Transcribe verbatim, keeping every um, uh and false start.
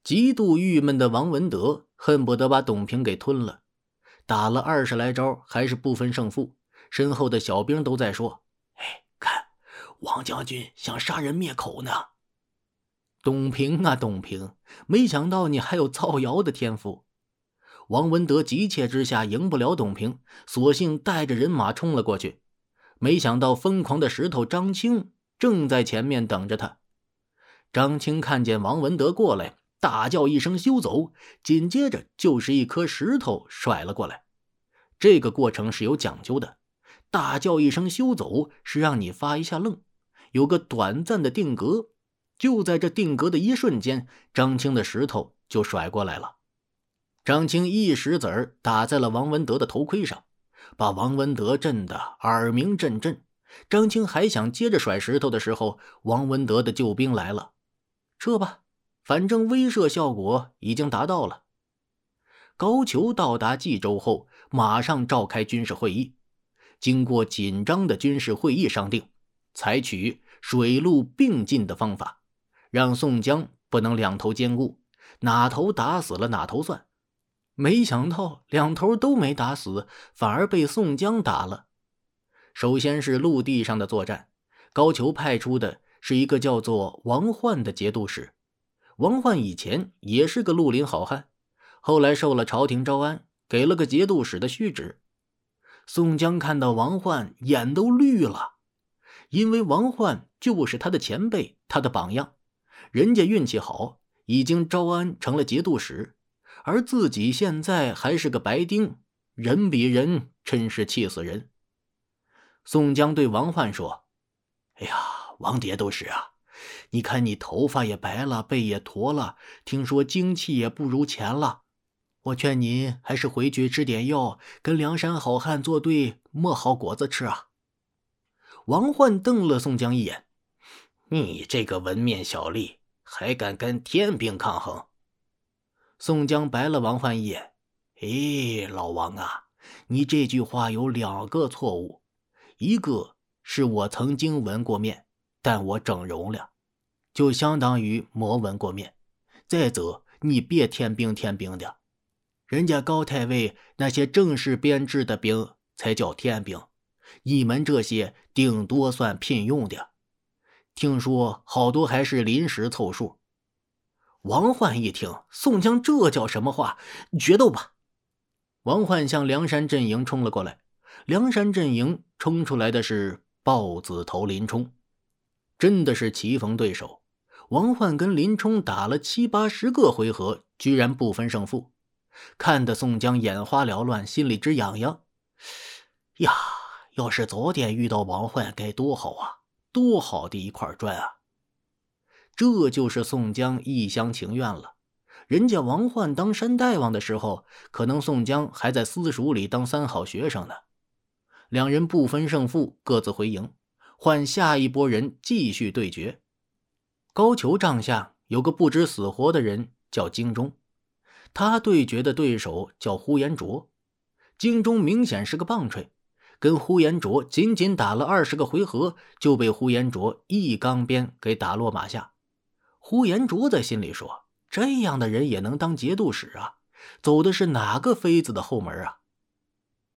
极度郁闷的王文德恨不得把董平给吞了，打了二十来招还是不分胜负，身后的小兵都在说：哎，看王将军想杀人灭口呢。董平啊董平，没想到你还有造谣的天赋。王文德急切之下赢不了董平，索性带着人马冲了过去。没想到疯狂的石头张青正在前面等着他。张青看见王文德过来，大叫一声休走，紧接着就是一颗石头甩了过来。这个过程是有讲究的，大叫一声休走是让你发一下愣，有个短暂的定格。就在这定格的一瞬间，张青的石头就甩过来了。张青一石子儿打在了王文德的头盔上，把王文德震得耳鸣阵阵。张青还想接着甩石头的时候，王文德的救兵来了。撤吧，反正威慑效果已经达到了。高俅到达冀州后，马上召开军事会议。经过紧张的军事会议商定，采取水陆并进的方法，让宋江不能两头兼顾，哪头打死了哪头算。没想到两头都没打死，反而被宋江打了。首先是陆地上的作战，高俅派出的是一个叫做王焕的节度使。王焕以前也是个绿林好汉，后来受了朝廷招安，给了个节度使的虚职。宋江看到王焕眼都绿了，因为王焕就是他的前辈，他的榜样。人家运气好，已经招安成了节度使，而自己现在还是个白丁，人比人真是气死人。宋江对王焕说：哎呀，王节度使啊，你看你头发也白了，背也驼了，听说精气也不如前了，我劝您还是回去吃点药，跟梁山好汉作对，磨好果子吃啊。王焕瞪了宋江一眼：你这个文面小吏，还敢跟天兵抗衡？宋江白了王焕一眼：哎，老王啊，你这句话有两个错误，一个是我曾经纹过面，但我整容了，就相当于没纹过面。再者，你别天兵天兵的，人家高太尉那些正式编制的兵才叫天兵，你们这些顶多算聘用的，听说好多还是临时凑数。王焕一听，宋江这叫什么话？决斗吧！王焕向梁山阵营冲了过来。梁山阵营冲出来的是豹子头林冲，真的是棋逢对手。王焕跟林冲打了七八十个回合，居然不分胜负，看得宋江眼花缭乱，心里直痒痒。呀，要是早点遇到王焕该多好啊，多好的一块砖啊！这就是宋江一厢情愿了。人家王焕当山大王的时候，可能宋江还在私塾里当三好学生呢。两人不分胜负，各自回营，换下一波人继续对决。高俅帐下有个不知死活的人叫荆忠，他对决的对手叫呼延灼。荆忠明显是个棒槌，跟呼延灼仅仅打了二十个回合，就被呼延灼一钢鞭给打落马下。呼延灼在心里说，这样的人也能当节度使啊，走的是哪个妃子的后门啊？